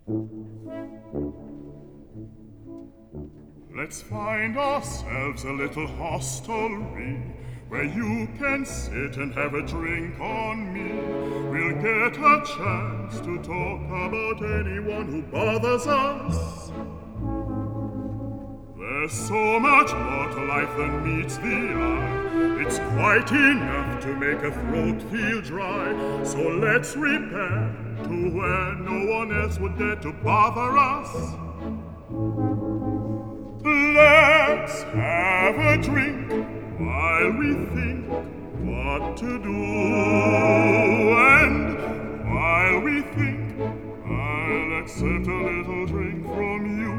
Let's find ourselves a little hostelry where you can sit and have a drink on me. We'll get a chance to talk about anyone who bothers us. There's so much more to life than meets the eye. It's quite enough to make a throat feel dry. So let's repair to where no one else would dare to bother us. Let's have a drink while we think what to do. And while we think, I'll accept a little drink from you.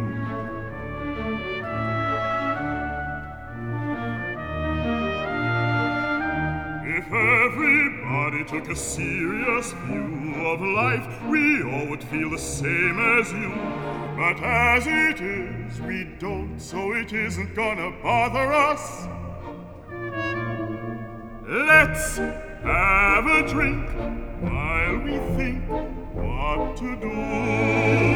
If everybody took a serious view of life, we all would feel the same as you. But as it is, we don't, so it isn't gonna bother us. Let's have a drink while we think what to do.